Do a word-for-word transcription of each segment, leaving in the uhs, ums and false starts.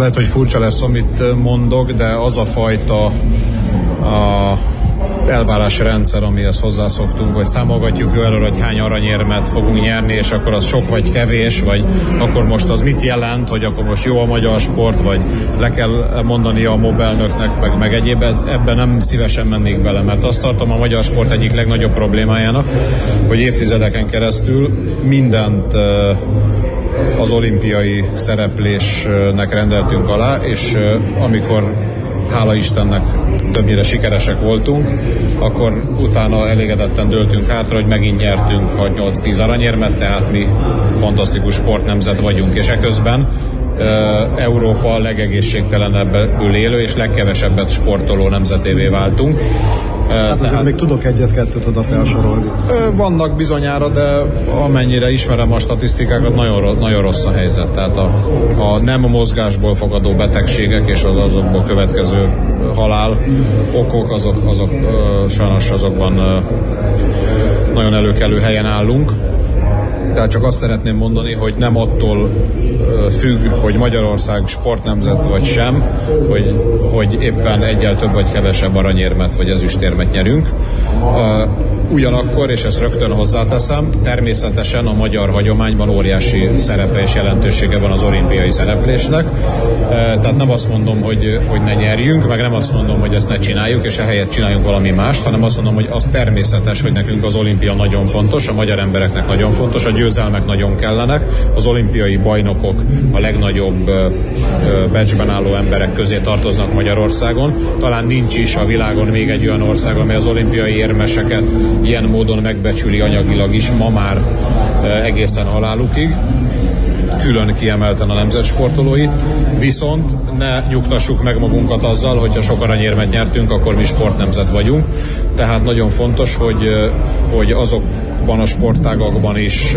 Lehet, hogy furcsa lesz, amit mondok, de az a fajta a elvárási rendszer, amihez hozzászoktunk, hogy számolgatjuk előre, hogy hány aranyérmet fogunk nyerni, és akkor az sok vagy kevés, vagy akkor most az mit jelent, hogy akkor most jó a magyar sport, vagy le kell mondani a mobelnöknek, meg, meg egyéb, ebben nem szívesen mennék bele, mert azt tartom a magyar sport egyik legnagyobb problémájának, hogy évtizedeken keresztül mindent az olimpiai szereplésnek rendeltünk alá, és amikor hála Istennek többnyire sikeresek voltunk, akkor utána elégedetten dőltünk hátra, hogy megint nyertünk hat-nyolc-tíz aranyérmet, tehát mi fantasztikus sportnemzet vagyunk, és eközben e, Európa legegészségtelenebbül élő és legkevesebbet sportoló nemzetévé váltunk. Hát azért tehát, még tudok egyet-kettőt oda felsorolni. Vannak bizonyára, de amennyire ismerem a statisztikákat, nagyon, nagyon rossz a helyzet. Tehát a, a nem mozgásból fakadó betegségek és az azokból következő halál okok, azok, azok sajnos azokban nagyon előkelő helyen állunk. Tehát csak azt szeretném mondani, hogy nem attól függ, hogy Magyarország sportnemzet vagy sem, hogy, hogy éppen egyel több vagy kevesebb aranyérmet vagy ezüstérmet nyerünk. Ugyanakkor, és ezt rögtön hozzáteszem, természetesen a magyar hagyományban óriási szerepe és jelentősége van az olimpiai szereplésnek. Tehát nem azt mondom, hogy, hogy ne nyerjünk, meg nem azt mondom, hogy ezt ne csináljuk, és ehelyett csináljunk valami mást, hanem azt mondom, hogy az természetes, hogy nekünk az olimpia nagyon fontos, a magyar embereknek nagyon fontos, a győzelmek nagyon kellenek, az olimpiai bajnokok a legnagyobb becsben álló emberek közé tartoznak Magyarországon. Talán nincs is a világon még egy olyan ország, amely az olimpiai érmeseket ilyen módon megbecsüli anyagilag is, ma már egészen halálukig, külön kiemelten a nemzetsportolóit, viszont ne nyugtassuk meg magunkat azzal, hogyha sok aranyérmet nyertünk, akkor mi sportnemzet vagyunk. Tehát nagyon fontos, hogy, hogy azokban a sportágakban is,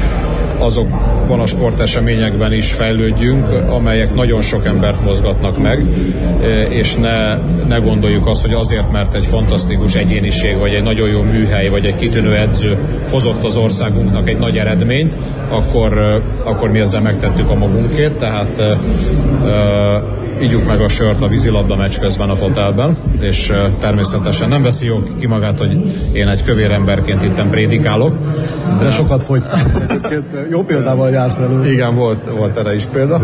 azokban a sporteseményekben is fejlődjünk, amelyek nagyon sok embert mozgatnak meg, és ne, ne gondoljuk azt, hogy azért, mert egy fantasztikus egyéniség, vagy egy nagyon jó műhely, vagy egy kitűnő edző hozott az országunknak egy nagy eredményt, akkor, akkor mi ezzel megtettük a magunkét, tehát ígyuk meg a sört a vízilabda meccs közben a fotelben, és természetesen nem veszi jó ki magát, hogy én egy kövér emberként itten prédikálok. De sokat fogytál. Jó példával jársz elő. Igen, volt, volt erre is példa.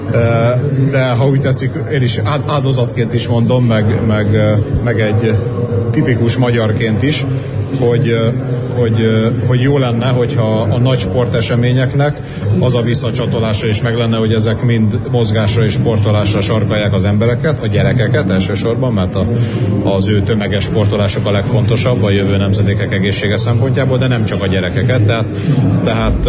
De ha úgy tetszik, én is áldozatként is mondom, meg, meg, meg egy tipikus magyarként is, hogy, hogy, hogy jó lenne, hogyha a nagy sporteseményeknek az a visszacsatolása is meg lenne, hogy ezek mind mozgásra és sportolásra sarkalják az embereket, a gyerekeket elsősorban, mert a, az ő tömeges sportolások a legfontosabb a jövő nemzedékek egészsége szempontjából, de nem csak a gyerekeket, tehát, tehát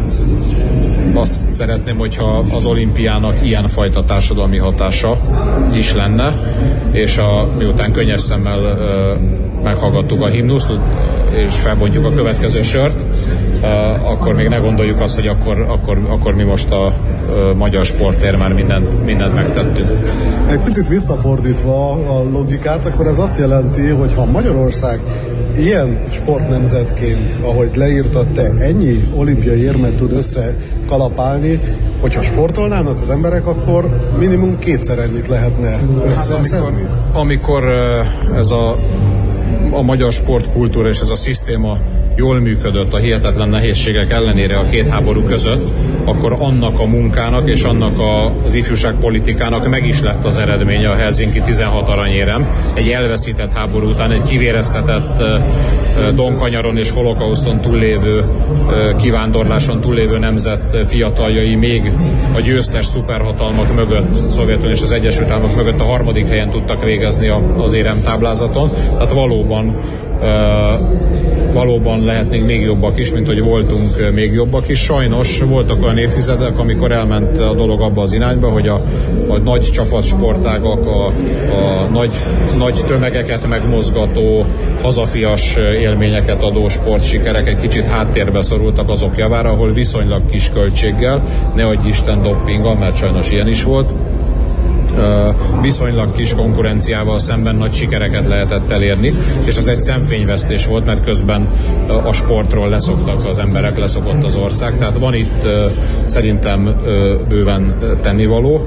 azt szeretném, hogyha az olimpiának ilyenfajta társadalmi hatása is lenne, és a, miután könnyes szemmel meghallgattuk a himnuszt, és felbontjuk a következő sört, akkor még ne gondoljuk azt, hogy akkor, akkor, akkor mi most a magyar sportért már mindent, mindent megtettünk. Egy picit visszafordítva a logikát, akkor ez azt jelenti, hogy ha Magyarország ilyen sportnemzetként, ahogy leírtad te, ennyi olimpiai érmet tud összekalapálni, hogyha sportolnának az emberek, akkor minimum kétszer ennyit lehetne összeszedni. Hát amikor, amikor ez a a magyar sportkultúra és ez a szisztéma jól működött a hihetetlen nehézségek ellenére a két háború között, akkor annak a munkának és annak a, az ifjúságpolitikának meg is lett az eredménye a Helsinki tizenhat aranyérem. Egy elveszített háború után, egy kivéreztetett uh, Donkanyaron és holokauszton túllévő, uh, kivándorláson túllévő nemzet fiataljai még a győztes szuperhatalmak mögött, Szovjetunió és az Egyesült Államok mögött a harmadik helyen tudtak végezni a, az éremtáblázaton. Tehát valóban uh, valóban lehetnénk még jobbak is, mint hogy voltunk még jobbak is. Sajnos voltak olyan évtizedek, amikor elment a dolog abba az irányba, hogy a, a nagy csapatsportágak, a, a nagy, nagy tömegeket megmozgató, hazafias élményeket adó sportsikerek egy kicsit háttérbe szorultak azok javára, ahol viszonylag kis költséggel, nehogy Isten doppinggal, mert sajnos ilyen is volt, viszonylag kis konkurenciával szemben nagy sikereket lehetett elérni, és ez egy szemfényvesztés volt, mert közben a sportról leszoktak az emberek, leszokott az ország, tehát van itt szerintem bőven tennivaló,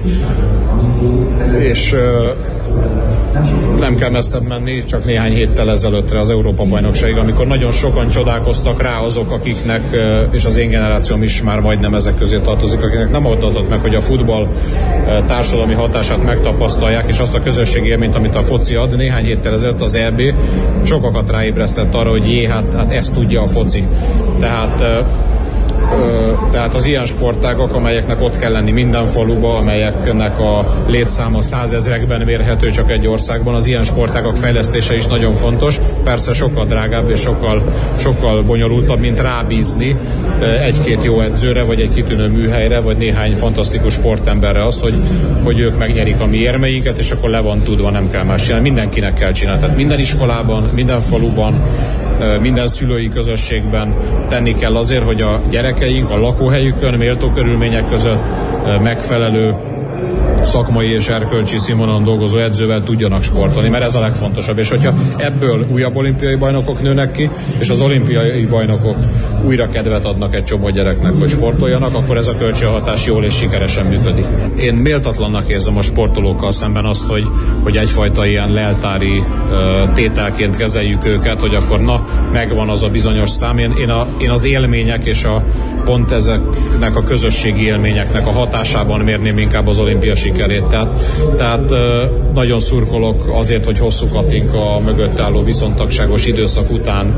és nem kell messzebb menni, csak néhány héttel ezelőttre az Európa-bajnokságig, amikor nagyon sokan csodálkoztak rá azok, akiknek, és az én generációm is már majdnem ezek közé tartozik, akiknek nem adatott meg, hogy a futball társadalmi hatását megtapasztalják, és azt a közösségi élményt, amit a foci ad. Néhány héttel ezelőtt az é bé sokakat ráébresztett arra, hogy jé, hát, hát ezt tudja a foci. Tehát Tehát az ilyen sportágak, amelyeknek ott kell lenni minden faluba, amelyeknek a létszáma százezrekben mérhető csak egy országban, az ilyen sportágak fejlesztése is nagyon fontos. Persze sokkal drágább és sokkal, sokkal bonyolultabb, mint rábízni egy-két jó edzőre, vagy egy kitűnő műhelyre, vagy néhány fantasztikus sportemberre azt, hogy, hogy ők megnyerik a mi érmeinket, és akkor le van tudva, nem kell más csinálni. Mindenkinek kell csinálni. Tehát minden iskolában, minden faluban, minden szülői közösségben tenni kell azért, hogy a gyerekeink a lakóhelyükön, méltó körülmények között megfelelő szakmai és erkölcsi színvonalon dolgozó edzővel tudjanak sportolni, mert ez a legfontosabb. És hogyha ebből újabb olimpiai bajnokok nőnek ki, és az olimpiai bajnokok újra kedvet adnak egy csomó gyereknek, hogy sportoljanak, akkor ez a kölcsönhatás jól és sikeresen működik. Én méltatlannak érzem a sportolókkal szemben azt, hogy, hogy egyfajta ilyen leltári uh, tételként kezeljük őket, hogy akkor na, megvan az a bizonyos szám. Én, én, a, én az élmények és a pont ezeknek a közösségi élményeknek a hatásában mérném inkább az olimpia sikerét. Tehát, tehát nagyon szurkolok azért, hogy hosszú Katinka mögött álló viszontagságos időszak után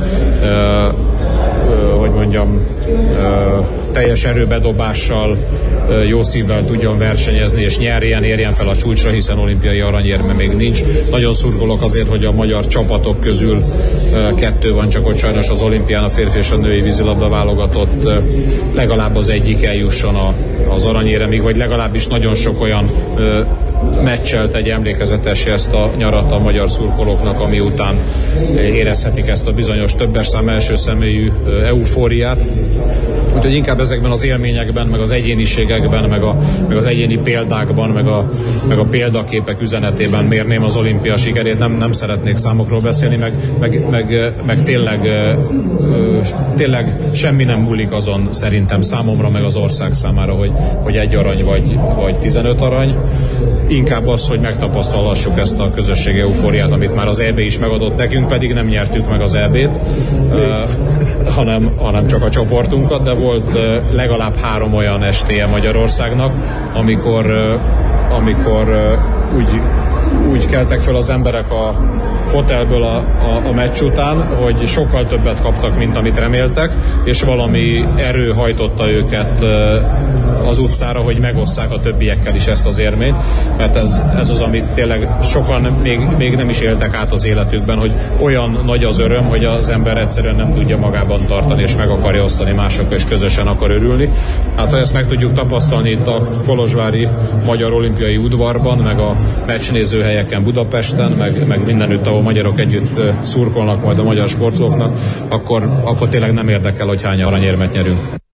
hogy mondjam, teljes erőbedobással, jó szívvel tudjon versenyezni, és nyerjen, érjen fel a csúcsra, hiszen olimpiai aranyérme még nincs. Nagyon szurkolok azért, hogy a magyar csapatok közül kettő van csak ott sajnos az olimpián, a férfi és a női vízilabda válogatott, legalább az egyik eljusson a, az aranyéremig, vagy legalábbis nagyon sok olyan meccselt egy emlékezetes ezt a nyarat a magyar szurkolóknak, ami után érezhetik ezt a bizonyos többes szám első személyű eufóriát. Úgyhogy inkább ezekben az élményekben, meg az egyéniségekben, meg, a, meg az egyéni példákban, meg a, meg a példaképek üzenetében mérném az olimpia sikerét. Nem, nem szeretnék számokról beszélni, meg, meg, meg, meg tényleg, tényleg semmi nem múlik azon szerintem számomra, meg az ország számára, hogy, hogy egy arany vagy, vagy tizenöt arany. Inkább az, hogy megtapasztalhassuk ezt a közösségi eufóriát, amit már az é bé is megadott nekünk, pedig nem nyertük meg az é bét, uh, hanem, hanem csak a csoportunkat, de volt uh, legalább három olyan estéje Magyarországnak, amikor, uh, amikor uh, úgy, úgy keltek fel az emberek a fotelből a, a, a meccs után, hogy sokkal többet kaptak, mint amit reméltek, és valami erő hajtotta őket uh, az utcára, hogy megosszák a többiekkel is ezt az érményt, mert ez, ez az, amit tényleg sokan még, még nem is éltek át az életükben, hogy olyan nagy az öröm, hogy az ember egyszerűen nem tudja magában tartani, és meg akarja osztani másokkal, és közösen akar örülni. Hát ha ezt meg tudjuk tapasztalni itt a kolozsvári Magyar Olimpiai Udvarban, meg a meccsnézőhelyeken Budapesten, meg, meg mindenütt, ahol magyarok együtt szurkolnak majd a magyar sportolóknak, akkor, akkor tényleg nem érdekel, hogy hány aranyérmet nyerünk.